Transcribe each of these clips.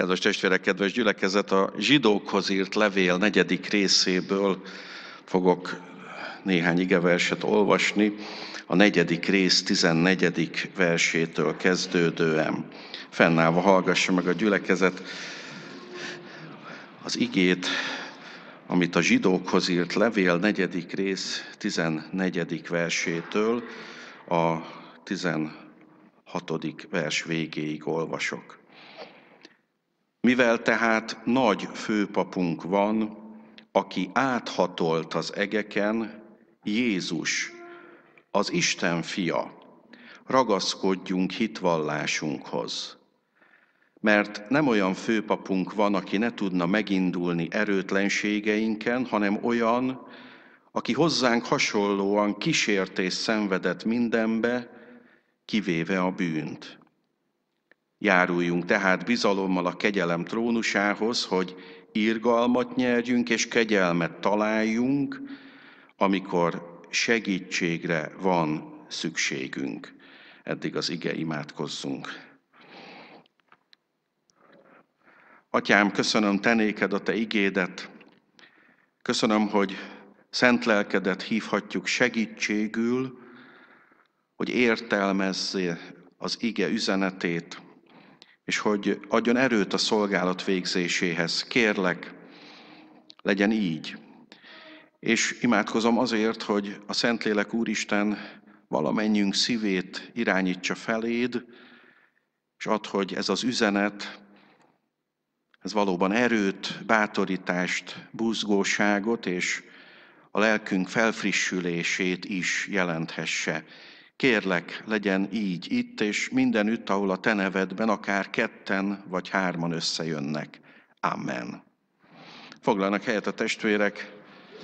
Kedves testvérek, kedves gyülekezet, a zsidókhoz írt levél 4. részéből fogok néhány igeverset olvasni, a 4. rész 14. versétől kezdődően. Fennállva hallgassa meg a gyülekezet az igét, amit a zsidókhoz írt levél 4. rész 14. versétől a 16. vers végéig olvasok. Mivel tehát nagy főpapunk van, aki áthatolt az egeken, Jézus, az Isten fia, ragaszkodjunk hitvallásunkhoz. Mert nem olyan főpapunk van, aki ne tudna megindulni erőtlenségeinken, hanem olyan, aki hozzánk hasonlóan kísértést szenvedett mindenbe, kivéve a bűnt. Járuljunk tehát bizalommal a kegyelem trónusához, hogy irgalmat nyerjünk és kegyelmet találjunk, amikor segítségre van szükségünk. Eddig az ige, imádkozzunk. Atyám, köszönöm te néked a te igédet. Köszönöm, hogy szent lelkedet hívhatjuk segítségül, hogy értelmezze az ige üzenetét, és hogy adjon erőt a szolgálat végzéséhez. Kérlek, legyen így. És imádkozom azért, hogy a Szentlélek Úristen valamennyünk szívét irányítsa feléd, és add, hogy ez az üzenet, ez valóban erőt, bátorítást, buzgóságot és a lelkünk felfrissülését is jelenthesse. Kérlek, legyen így itt és mindenütt, ahol a te nevedben akár 2 vagy 3 összejönnek. Amen. Foglalnak helyet a testvérek.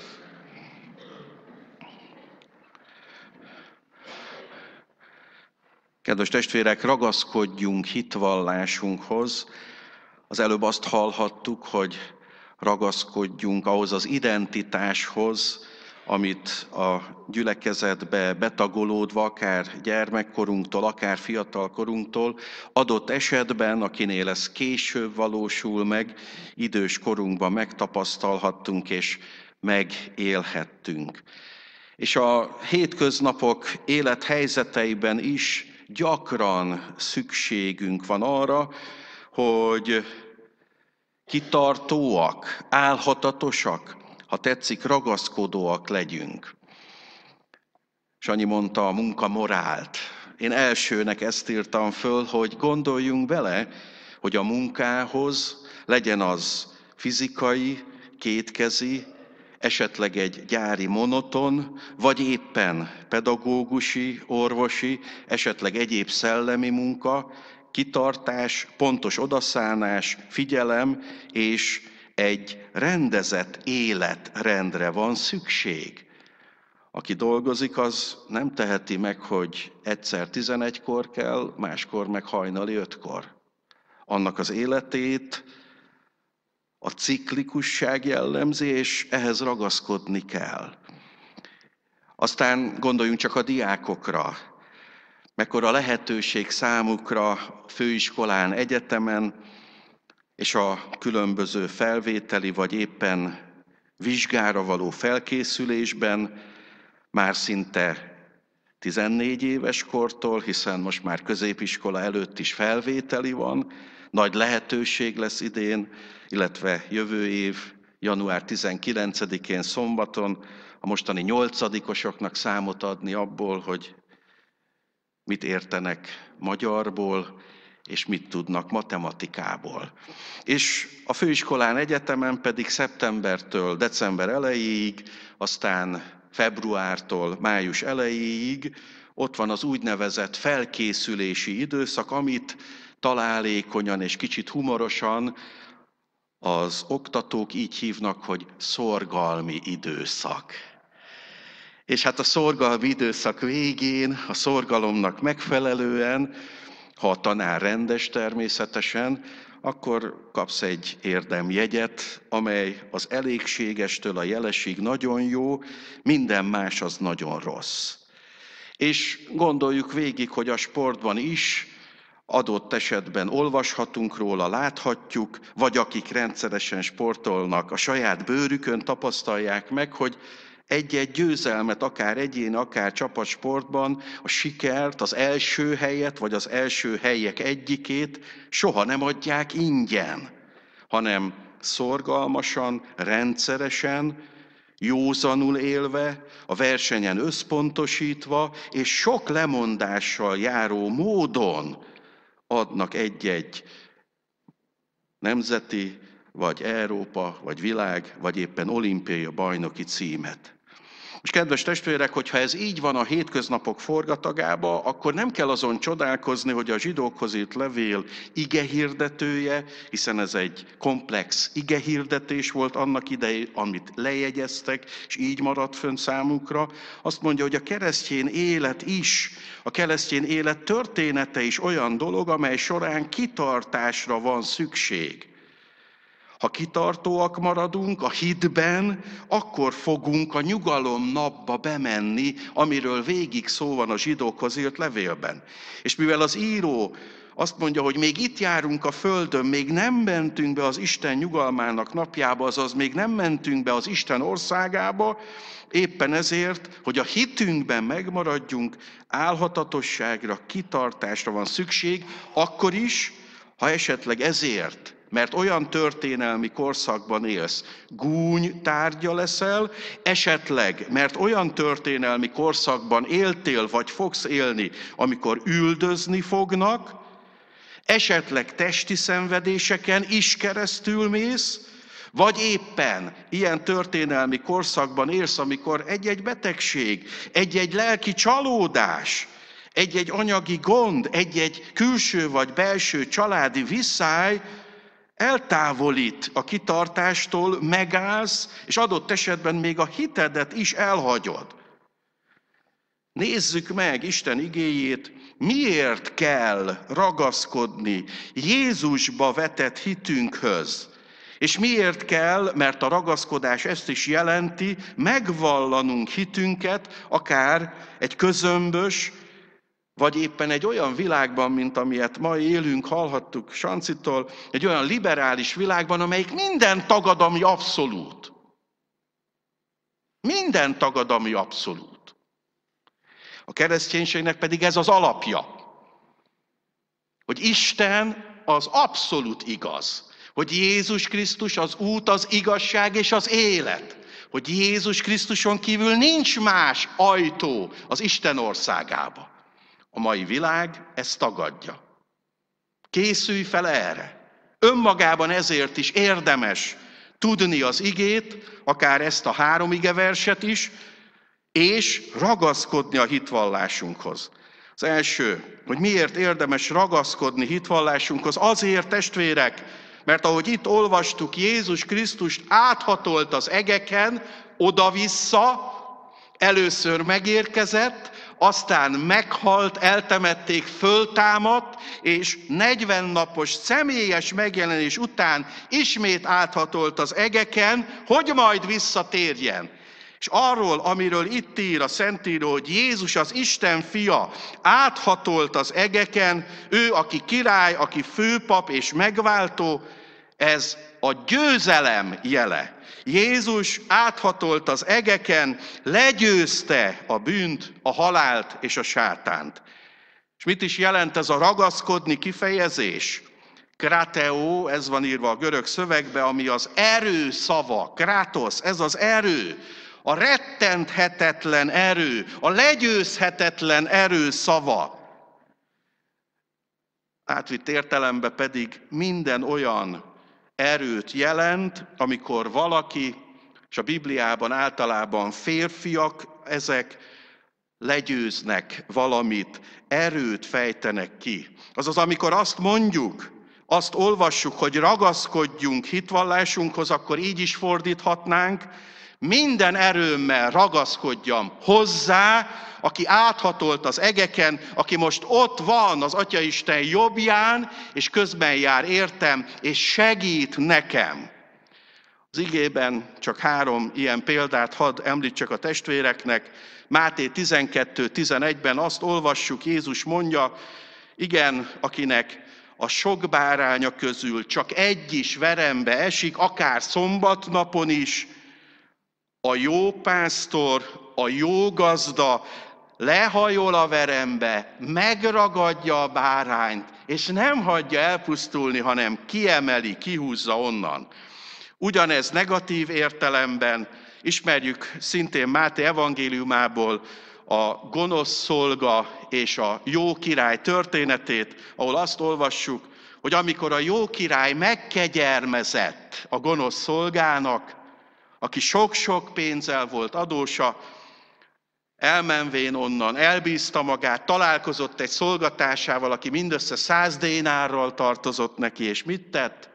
Kedves testvérek, ragaszkodjunk hitvallásunkhoz. Az előbb azt hallhattuk, hogy ragaszkodjunk ahhoz az identitáshoz, amit a gyülekezetbe betagolódva, akár gyermekkorunktól, akár fiatalkorunktól, adott esetben, akinél ez később valósul meg, idős korunkban megtapasztalhattunk és megélhettünk. És a hétköznapok élethelyzeteiben is gyakran szükségünk van arra, hogy kitartóak, álhatatosak, ha tetszik, ragaszkodóak legyünk. Sanyi mondta a munkamorált. Én elsőnek ezt írtam föl, hogy gondoljunk bele, hogy a munkához legyen az fizikai, kétkezi, esetleg egy gyári monoton, vagy éppen pedagógusi, orvosi, esetleg egyéb szellemi munka, kitartás, pontos odaszánás, figyelem és egy rendezett életrendre van szükség. Aki dolgozik, az nem teheti meg, hogy egyszer 11-kor kell, máskor meg hajnali 5-kor. Annak az életét a ciklikusság jellemzi, és ehhez ragaszkodni kell. Aztán gondoljunk csak a diákokra. Mekkora lehetőség számukra főiskolán, egyetemen, és a különböző felvételi vagy éppen vizsgára való felkészülésben már szinte 14 éves kortól, hiszen most már középiskola előtt is felvételi van, nagy lehetőség lesz idén, illetve jövő év, január 19-én szombaton a mostani 8-osoknak számot adni abból, hogy mit értenek magyarból, és mit tudnak matematikából. És a főiskolán, egyetemen pedig szeptembertől december elejéig, aztán februártól május elejéig ott van az úgynevezett felkészülési időszak, amit találékonyan és kicsit humorosan az oktatók így hívnak, hogy szorgalmi időszak. És hát a szorgalmi időszak végén, a szorgalomnak megfelelően, ha a tanár rendes természetesen, akkor kapsz egy érdemjegyet, amely az elégségestől a jelesig nagyon jó, minden más az nagyon rossz. És gondoljuk végig, hogy a sportban is adott esetben olvashatunk róla, láthatjuk, vagy akik rendszeresen sportolnak, a saját bőrükön tapasztalják meg, hogy egy-egy győzelmet, akár egyéni, akár csapatsportban, a sikert, az első helyet, vagy az első helyek egyikét soha nem adják ingyen, hanem szorgalmasan, rendszeresen, józanul élve, a versenyen összpontosítva, és sok lemondással járó módon adnak egy-egy nemzeti, vagy Európa, vagy világ, vagy éppen olimpiai bajnoki címet. És kedves testvérek, hogyha ez így van a hétköznapok forgatagába, akkor nem kell azon csodálkozni, hogy a zsidókhoz írt levél igehirdetője, hiszen ez egy komplex igehirdetés volt annak idején, amit lejegyeztek, és így maradt fönn számukra. Azt mondja, hogy a keresztény élet is, a keresztény élet története is olyan dolog, amely során kitartásra van szükség. Ha kitartóak maradunk a hitben, akkor fogunk a nyugalom napba bemenni, amiről végig szó van a zsidókhoz írt levélben. És mivel az író azt mondja, hogy még itt járunk a földön, még nem mentünk be az Isten nyugalmának napjába, azaz még nem mentünk be az Isten országába, éppen ezért, hogy a hitünkben megmaradjunk, álhatatosságra, kitartásra van szükség, akkor is, ha esetleg ezért, mert olyan történelmi korszakban élsz, gúny tárgya leszel, esetleg, mert olyan történelmi korszakban éltél, vagy fogsz élni, amikor üldözni fognak, esetleg testi szenvedéseken is keresztül mész, vagy éppen ilyen történelmi korszakban élsz, amikor egy-egy betegség, egy-egy lelki csalódás, egy-egy anyagi gond, egy-egy külső vagy belső családi visszály eltávolít a kitartástól, megállsz, és adott esetben még a hitedet is elhagyod. Nézzük meg Isten igéjét, miért kell ragaszkodni Jézusba vetett hitünkhöz. És miért kell, mert a ragaszkodás ezt is jelenti, megvallanunk hitünket, akár egy közömbös, vagy éppen egy olyan világban, mint amilyet ma élünk, hallhattuk Sancitól, egy olyan liberális világban, amelyik minden tagad, ami abszolút. Minden tagad, ami abszolút. A kereszténységnek pedig ez az alapja, hogy Isten az abszolút igaz, hogy Jézus Krisztus az út, az igazság és az élet, hogy Jézus Krisztuson kívül nincs más ajtó az Isten országába. A mai világ ezt tagadja. Készülj fel erre. Önmagában ezért is érdemes tudni az igét, akár ezt a 3 igeverset is, és ragaszkodni a hitvallásunkhoz. Az első, hogy miért érdemes ragaszkodni hitvallásunkhoz, azért, testvérek, mert ahogy itt olvastuk, Jézus Krisztust áthatolt az egeken, oda-vissza, először megérkezett, aztán meghalt, eltemették, föltámadt, és 40 napos személyes megjelenés után ismét áthatolt az egeken, hogy majd visszatérjen. És arról, amiről itt ír a Szentíró, hogy Jézus az Isten fia áthatolt az egeken, ő, aki király, aki főpap és megváltó, ez a győzelem jele. Jézus áthatolt az egeken, legyőzte a bűnt, a halált és a sátánt. És mit is jelent ez a ragaszkodni kifejezés? Krateo, ez van írva a görög szövegbe, ami az erő szava, kratos, ez az erő, a rettenthetetlen erő, a legyőzhetetlen erő szava. Átvitt értelemben pedig minden olyan erőt jelent, amikor valaki, és a Bibliában általában férfiak, ezek legyőznek valamit, erőt fejtenek ki. Azaz, amikor azt mondjuk, azt olvassuk, hogy ragaszkodjunk hitvallásunkhoz, akkor így is fordíthatnánk, minden erőmmel ragaszkodjam hozzá, aki áthatolt az egeken, aki most ott van az Atyaisten jobbján, és közben jár értem, és segít nekem. Az igében csak 3 ilyen példát hadd említsek a testvéreknek. Máté 12:11-ben azt olvassuk, Jézus mondja, Igen, akinek a sok báránya közül csak egy is verembe esik, akár szombatnapon is, a jó pásztor, a jó gazda lehajol a verembe, megragadja a bárányt, és nem hagyja elpusztulni, hanem kiemeli, kihúzza onnan. Ugyanez negatív értelemben, ismerjük szintén Máté evangéliumából a gonosz szolga és a jó király történetét, ahol azt olvassuk, hogy amikor a jó király megkegyelmezett a gonosz szolgának, aki sok-sok pénzzel volt adósa, elmenvén onnan, elbízta magát, találkozott egy szolgatársával, aki mindössze 100 dénárral tartozott neki, és mit tett?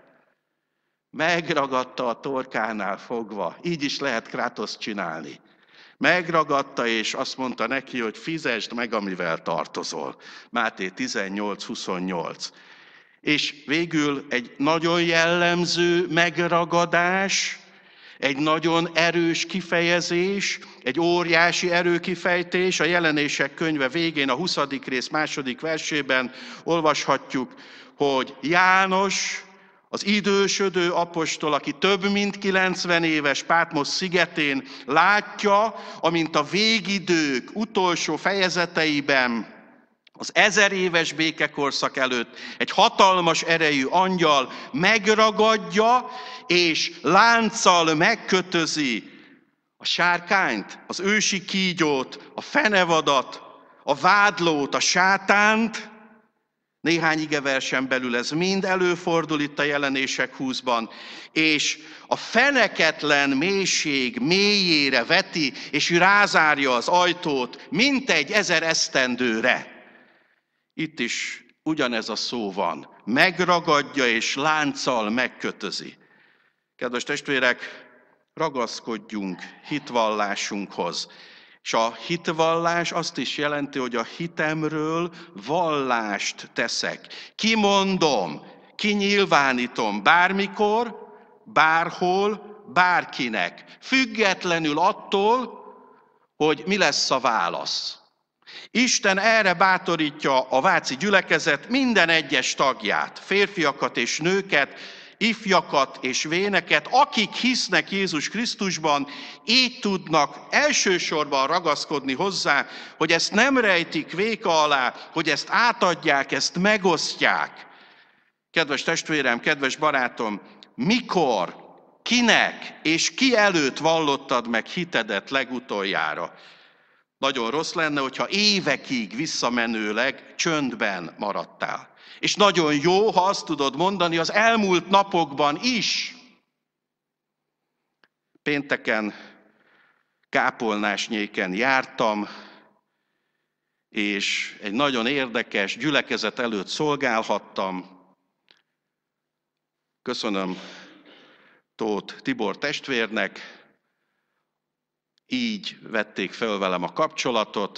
Megragadta a torkánál fogva. Így is lehet Krátoszt csinálni. Megragadta, és azt mondta neki, hogy fizesd meg, amivel tartozol. Máté 18:28. És végül egy nagyon jellemző megragadás, egy nagyon erős kifejezés, egy óriási erőkifejtés. A Jelenések könyve végén, a 20. rész 2. versében olvashatjuk, hogy János, az idősödő apostol, aki több mint 90 éves Pátmosz szigetén látja, amint a végidők utolsó fejezeteiben, az 1000 éves békekorszak előtt egy hatalmas erejű angyal megragadja, és lánccal megkötözi a sárkányt, az ősi kígyót, a fenevadat, a vádlót, a sátánt. Néhány igeversen belül ez mind előfordul itt a Jelenések 20-ban, és a feneketlen mélység mélyére veti, és rázárja az ajtót, mintegy 1000 esztendőre. Itt is ugyanez a szó van. Megragadja és lánccal megkötözi. Kedves testvérek, ragaszkodjunk hitvallásunkhoz. És a hitvallás azt is jelenti, hogy a hitemről vallást teszek. Kimondom, kinyilvánítom bármikor, bárhol, bárkinek. Függetlenül attól, hogy mi lesz a válasz. Isten erre bátorítja a váci gyülekezet minden egyes tagját, férfiakat és nőket, ifjakat és véneket, akik hisznek Jézus Krisztusban, így tudnak elsősorban ragaszkodni hozzá, hogy ezt nem rejtik véka alá, hogy ezt átadják, ezt megosztják. Kedves testvérem, kedves barátom, mikor, kinek és ki előtt vallottad meg hitedet legutoljára? Nagyon rossz lenne, hogyha évekig visszamenőleg csöndben maradtál. És nagyon jó, ha azt tudod mondani az elmúlt napokban is. Pénteken Kápolnásnyéken jártam, és egy nagyon érdekes gyülekezet előtt szolgálhattam. Köszönöm Tóth Tibor testvérnek, így vették fel velem a kapcsolatot.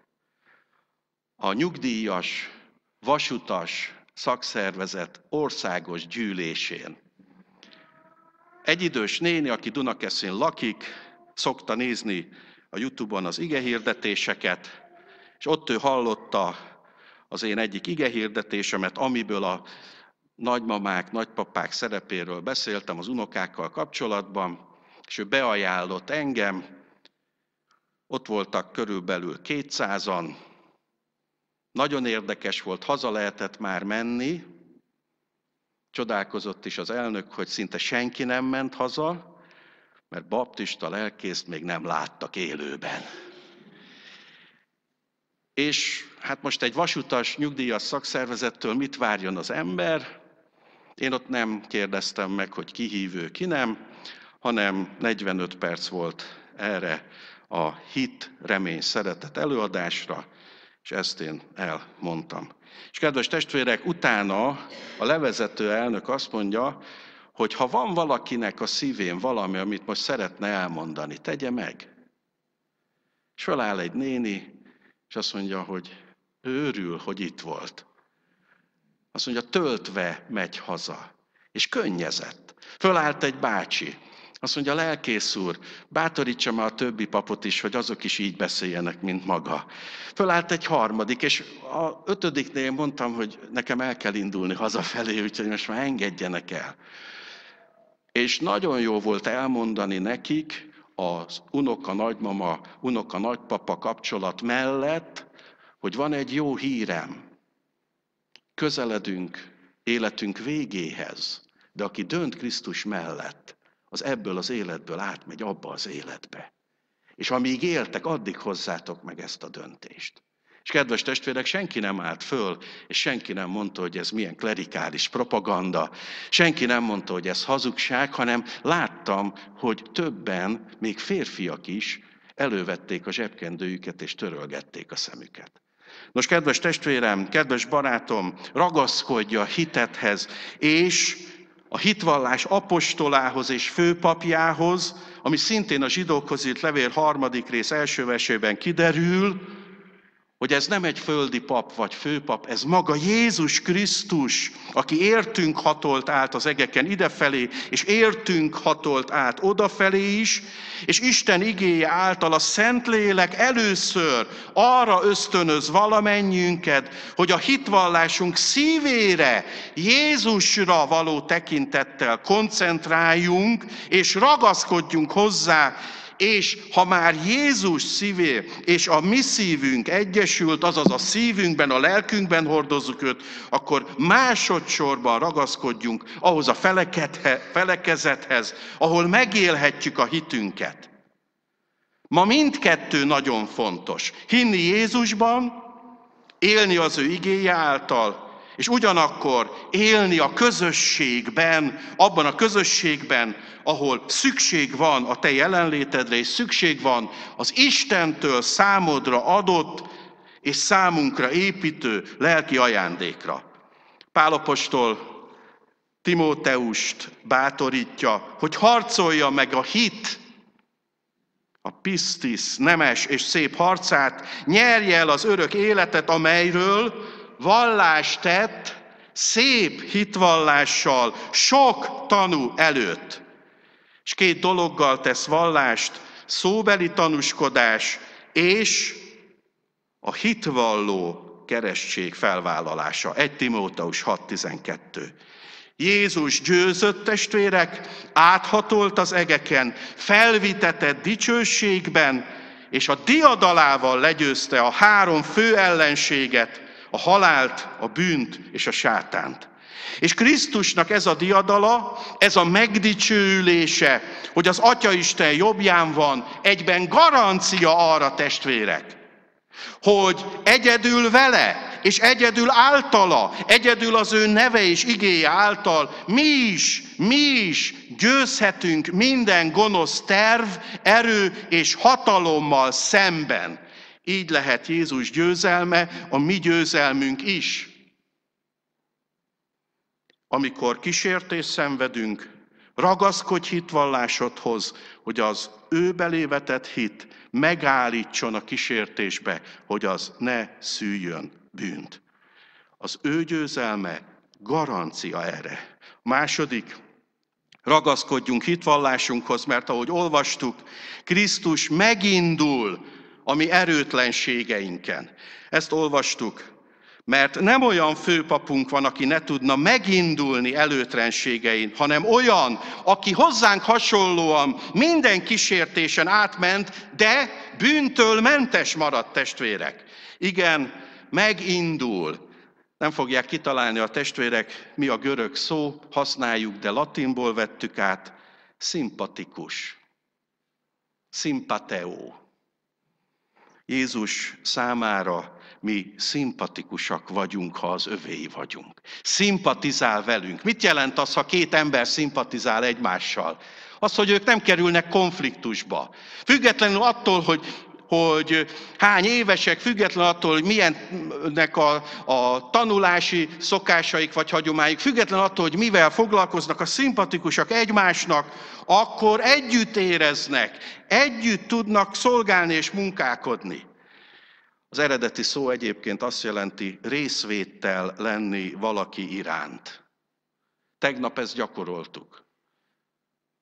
A nyugdíjas, vasutas szakszervezet országos gyűlésén. Egy idős néni, aki Dunakeszin lakik, szokta nézni a YouTube-on az igehirdetéseket, és ott ő hallotta az én egyik igehirdetésemet, amiből a nagymamák, nagypapák szerepéről beszéltem az unokákkal kapcsolatban, és ő beajánlott engem. Ott voltak körülbelül 200-an. Nagyon érdekes volt, haza lehetett már menni. Csodálkozott is az elnök, hogy szinte senki nem ment haza, mert baptista lelkészt még nem láttak élőben. És hát most egy vasutas, nyugdíjas szakszervezettől mit várjon az ember? Én ott nem kérdeztem meg, hogy ki hívő, ki nem, hanem 45 perc volt erre a hit, remény, szeretet előadásra, és ezt én elmondtam. És kedves testvérek, utána a levezető elnök azt mondja, hogy ha van valakinek a szívén valami, amit most szeretne elmondani, tegye meg. És föláll egy néni, és azt mondja, hogy ő örül, hogy itt volt. Azt mondja, töltve megy haza. És könnyezett. Fölállt egy bácsi, Azt mondja, lelkész úr, bátorítsa már a többi papot is, hogy azok is így beszéljenek, mint maga. Fölállt egy harmadik, és a ötödiknél mondtam, hogy nekem el kell indulni hazafelé, úgyhogy most már engedjenek el. És nagyon jó volt elmondani nekik az unoka-nagymama, unoka-nagypapa kapcsolat mellett, hogy van egy jó hírem. Közeledünk életünk végéhez, de aki dönt Krisztus mellett, az ebből az életből átmegy abba az életbe. És amíg éltek, addig hozzátok meg ezt a döntést. És kedves testvérek, senki nem állt föl, és senki nem mondta, hogy ez milyen klerikális propaganda, senki nem mondta, hogy ez hazugság, hanem láttam, hogy többen, még férfiak is, elővették a zsebkendőjüket, és törölgették a szemüket. Nos, kedves testvérem, kedves barátom, ragaszkodj a hitedhez, és a hitvallás apostolához és főpapjához, ami szintén a zsidókhoz írt levél 3. rész első versében kiderül, hogy ez nem egy földi pap vagy főpap, ez maga Jézus Krisztus, aki értünk hatolt át az egeken idefelé, és értünk hatolt át odafelé is, és Isten igéje által a Szentlélek először arra ösztönöz valamennyiünket, hogy a hitvallásunk szívére, Jézusra való tekintettel koncentráljunk, és ragaszkodjunk hozzá, és ha már Jézus szívé és a mi szívünk egyesült, azaz a szívünkben, a lelkünkben hordozzuk őt, akkor másodszorban ragaszkodjunk ahhoz a felekezethez, ahol megélhetjük a hitünket. Ma mindkettő nagyon fontos. Hinni Jézusban, élni az ő igéje által, és ugyanakkor élni a közösségben, abban a közösségben, ahol szükség van a te jelenlétedre, és szükség van az Istentől számodra adott és számunkra építő lelki ajándékra. Pál apostol Timóteust bátorítja, hogy harcolja meg a hit, a pisztisz, nemes és szép harcát, nyerje el az örök életet, amelyről vallást tett szép hitvallással sok tanú előtt. És 2 dologgal tesz vallást, szóbeli tanúskodás és a hitvalló keresztség felvállalása. 1 Timóteus 6.12. Jézus győzött, testvérek, áthatolt az egeken, felvitetett dicsőségben, és a diadalával legyőzte a 3 fő ellenséget, a halált, a bűnt és a sátánt. És Krisztusnak ez a diadala, ez a megdicsőülése, hogy az Atyaisten jobbján van, egyben garancia arra, testvérek, hogy egyedül vele, és egyedül általa, egyedül az ő neve és igéje által mi is győzhetünk minden gonosz terv, erő és hatalommal szemben. Így lehet Jézus győzelme, a mi győzelmünk is. Amikor kísértést szenvedünk, ragaszkodj hitvallásodhoz, hogy az ő belévetett hit megállítson a kísértésbe, hogy az ne szüljön bűnt. Az ő győzelme garancia erre. Második, ragaszkodjunk hitvallásunkhoz, mert ahogy olvastuk, Krisztus megindul a mi erőtlenségeinken. Ezt olvastuk. Mert nem olyan főpapunk van, aki ne tudna megindulni előtlenségein, hanem olyan, aki hozzánk hasonlóan minden kísértésen átment, de bűntől mentes maradt, testvérek. Igen, megindul. Nem fogják kitalálni a testvérek, mi a görög szó, használjuk, de latinból vettük át. Szimpatikus. Szimpateo. Jézus számára mi szimpatikusak vagyunk, ha az övéi vagyunk. Szimpatizál velünk. Mit jelent az, ha 2 ember szimpatizál egymással? Az, hogy ők nem kerülnek konfliktusba. Függetlenül attól, hogy hány évesek, függetlenül attól, hogy milyennek a tanulási szokásaik vagy hagyományok, függetlenül attól, hogy mivel foglalkoznak a szimpatikusak egymásnak, akkor együtt éreznek, együtt tudnak szolgálni és munkálkodni. Az eredeti szó egyébként azt jelenti részvéttel lenni valaki iránt. Tegnap ezt gyakoroltuk.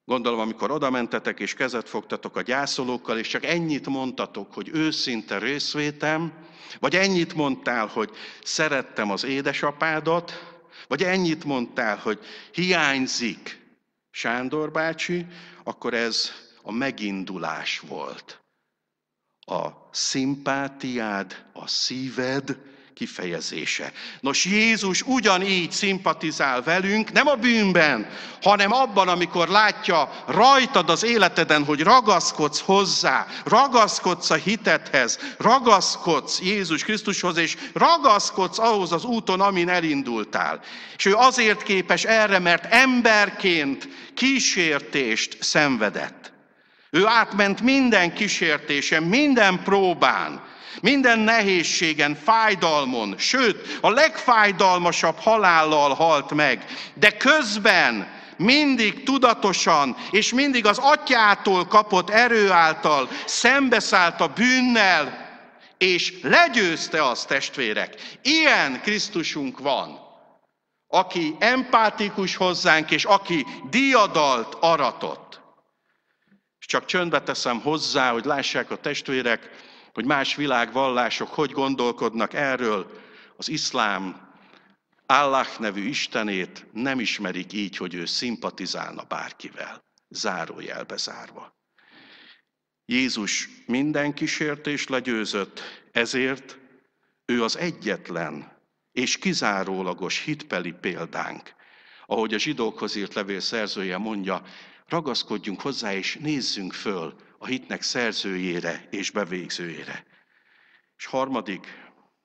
Gondolom, amikor oda mentetek és kezet fogtatok a gyászolókkal, és csak ennyit mondtatok, hogy őszinte részvétem, vagy ennyit mondtál, hogy szerettem az édesapádat, vagy ennyit mondtál, hogy hiányzik Sándor bácsi, akkor ez a megindulás volt. A szimpátiád, a szíved kifejezése. Nos, Jézus ugyanígy szimpatizál velünk, nem a bűnben, hanem abban, amikor látja rajtad az életeden, hogy ragaszkodsz hozzá, ragaszkodsz a hitedhez, ragaszkodsz Jézus Krisztushoz, és ragaszkodsz ahhoz az úton, amin elindultál. És ő azért képes erre, mert emberként kísértést szenvedett. Ő átment minden kísértésen, minden próbán, minden nehézségen, fájdalmon, sőt, a legfájdalmasabb halállal halt meg, de közben mindig tudatosan és mindig az Atyától kapott erő által szembeszállt a bűnnel, és legyőzte azt, testvérek. Ilyen Krisztusunk van, aki empátikus hozzánk, és aki diadalt aratott. És csak csöndbe teszem hozzá, hogy lássák a testvérek, hogy más világvallások hogy gondolkodnak erről. Az iszlám Allah nevű istenét nem ismerik így, hogy ő szimpatizálna bárkivel, zárójelbe zárva. Jézus minden kísértést legyőzött, ezért ő az egyetlen és kizárólagos hitbeli példánk. Ahogy a zsidókhoz írt levél szerzője mondja, ragaszkodjunk hozzá és nézzünk föl a hitnek szerzőjére és bevégzőjére. És harmadik,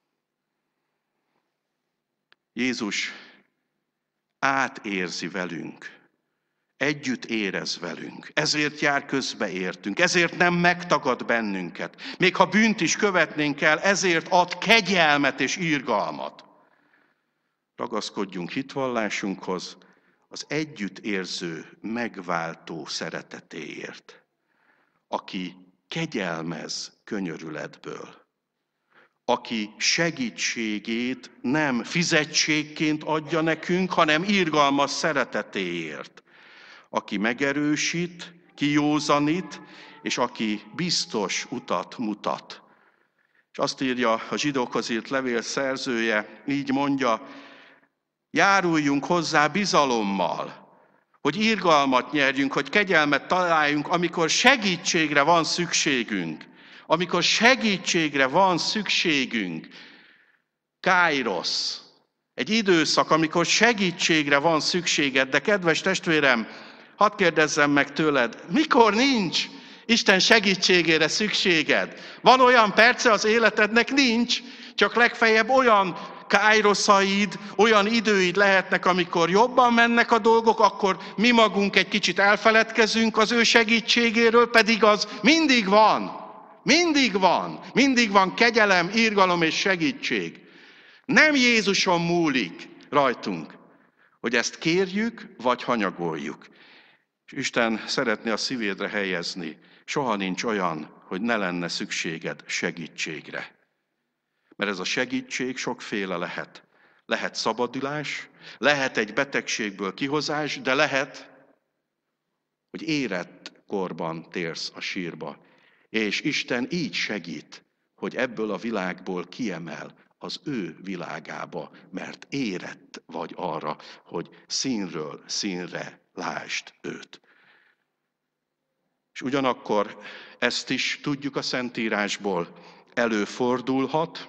Jézus átérzi velünk, együtt érez velünk, ezért jár közbe értünk, ezért nem megtagad bennünket. Még ha bűnt is követnénk el, ezért ad kegyelmet és irgalmat. Ragaszkodjunk hitvallásunkhoz, az együttérző, megváltó szeretetéért, aki kegyelmez könyörületből, aki segítségét nem fizetségként adja nekünk, hanem irgalmas szeretetéért, aki megerősít, kijózanít, és aki biztos utat mutat. És azt írja a zsidókhoz írt levél szerzője, így mondja, járuljunk hozzá bizalommal, hogy irgalmat nyerjünk, hogy kegyelmet találjunk, amikor segítségre van szükségünk. Amikor segítségre van szükségünk. Káirosz. Egy időszak, amikor segítségre van szükséged. De kedves testvérem, hadd kérdezzem meg tőled, mikor nincs Isten segítségére szükséged? Van olyan perce az életednek? Nincs, csak legfeljebb olyan káiroszaid, olyan időid lehetnek, amikor jobban mennek a dolgok, akkor mi magunk egy kicsit elfeledkezünk az ő segítségéről, pedig az mindig van. Mindig van kegyelem, irgalom és segítség. Nem Jézuson múlik rajtunk, hogy ezt kérjük, vagy hanyagoljuk. És Isten szeretné a szívédre helyezni, soha nincs olyan, hogy ne lenne szükséged segítségre. Mert ez a segítség sokféle lehet. Lehet szabadulás, lehet egy betegségből kihozás, de lehet, hogy érett korban térsz a sírba. És Isten így segít, hogy ebből a világból kiemel az ő világába, mert érett vagy arra, hogy színről színre lásd őt. És ugyanakkor ezt is tudjuk a Szentírásból, előfordulhat,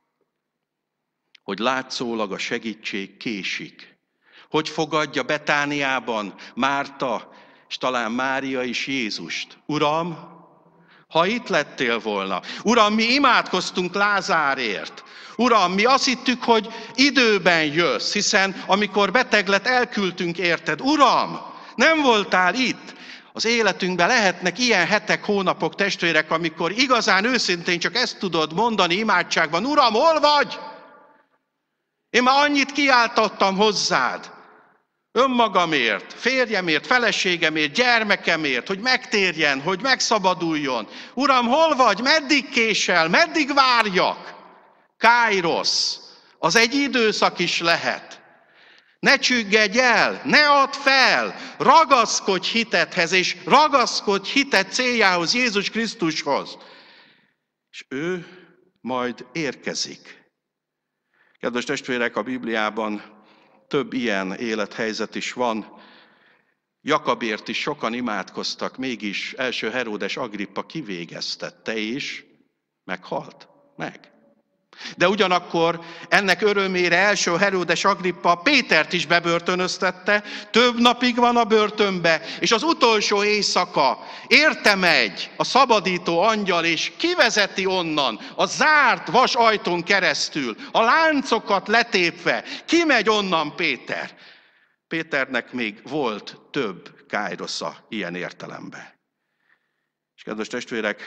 hogy látszólag a segítség késik. Hogy fogadja Betániában Márta, és talán Mária is Jézust? Uram, ha itt lettél volna. Uram, mi imádkoztunk Lázárért. Uram, mi azt hittük, hogy időben jössz, hiszen amikor beteg lett, elküldtünk érted. Uram, nem voltál itt. Az életünkben lehetnek ilyen hetek, hónapok, testvérek, amikor igazán őszintén csak ezt tudod mondani imádságban. Uram, hol vagy? Én már annyit kiáltottam hozzád. Önmagamért, férjemért, feleségemért, gyermekemért, hogy megtérjen, hogy megszabaduljon. Uram, hol vagy? Meddig késel? Meddig várjak? Káirosz, az egy időszak is lehet. Ne csüggedj el, ne add fel, ragaszkodj hitethez, és ragaszkodj hitet céljához, Jézus Krisztushoz. És ő majd érkezik. Kedves testvérek, a Bibliában több ilyen élethelyzet is van. Jakabért is sokan imádkoztak, mégis első Heródes Agrippa kivégeztette, és meghalt. Meg. De ugyanakkor ennek örömére első Heródes Agrippa Pétert is bebörtönöztette, több napig van a börtönbe, és az utolsó éjszaka érte megy a szabadító angyal, és kivezeti onnan a zárt vas ajtón keresztül, a láncokat letépve, kimegy onnan Péter. Péternek még volt több kájrosza ilyen értelemben. És kedves testvérek,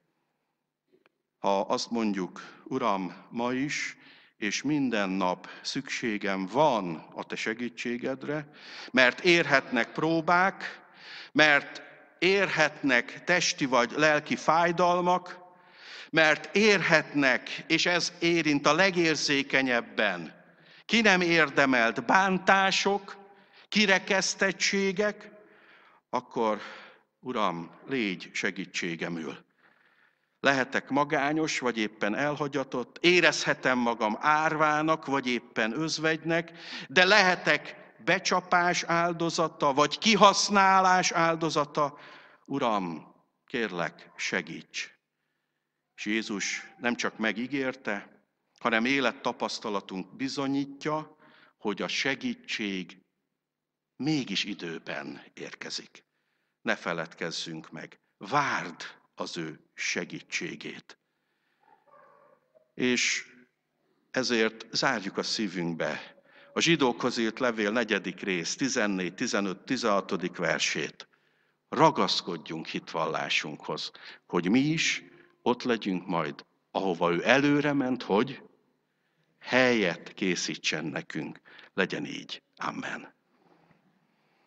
ha azt mondjuk, Uram, ma is, és minden nap szükségem van a Te segítségedre, mert érhetnek próbák, mert érhetnek testi vagy lelki fájdalmak, mert érhetnek, és ez érint a legérzékenyebben, ki nem érdemelt bántások, kirekesztettségek, akkor, Uram, légy segítségemül. Lehetek magányos, vagy éppen elhagyatott, érezhetem magam árvának, vagy éppen özvegynek, de lehetek becsapás áldozata, vagy kihasználás áldozata. Uram, kérlek, segíts! És Jézus nem csak megígérte, hanem élettapasztalatunk bizonyítja, hogy a segítség mégis időben érkezik. Ne feledkezzünk meg, várd az ő segítségét. És ezért zárjuk a szívünkbe a Zsidókhoz írt levél 4. rész, 14, 15, 16. versét. Ragaszkodjunk hitvallásunkhoz, hogy mi is ott legyünk majd, ahova ő előre ment, hogy helyet készítsen nekünk. Legyen így. Amen.